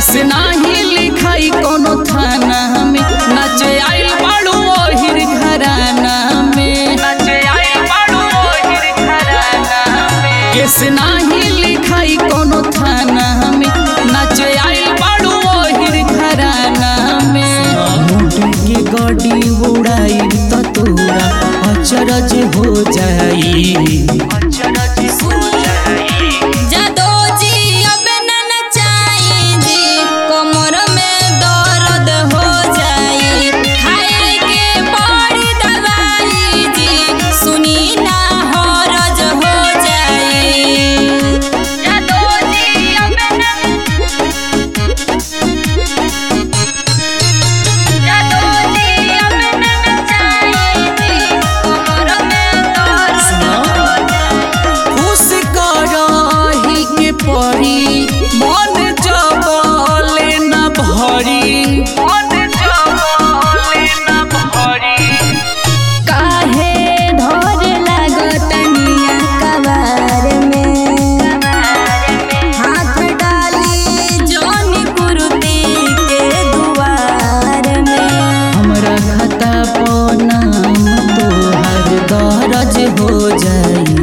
केस नाही लिखाई कोनो थाना में नाचे आइल बाड़ू ओहिर घराना में नाचे आइल बाड़ू ओहिर घराना में केस नाही लिखाई कोनो थाना में नाचे आइल बाड़ू ओहिर घराना में मोटे के गाड़ी उड़ाई त तोरा अचरज हो जाई मन जबले न भरी काहे धरे लागतनिया कबार में हाथ डाली जोनी कुर्ती के दुआर में हमरा खाता पर नाम तोहर दर्ज हो जाई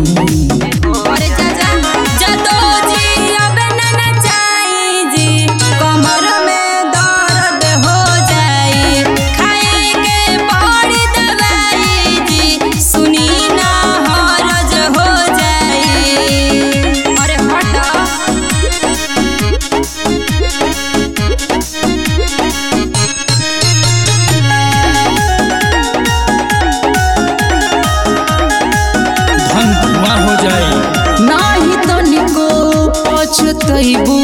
नाही तनिको पछतैबू